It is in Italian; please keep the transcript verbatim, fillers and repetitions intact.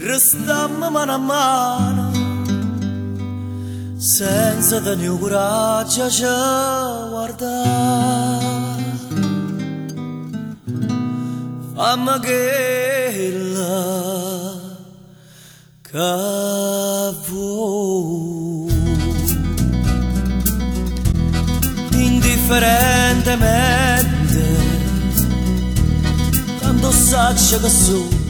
restammo mano a mano, senza tenere coraggio ci guardare. Fammi quella che vuoi, indifferentemente, tanto saggio che sono.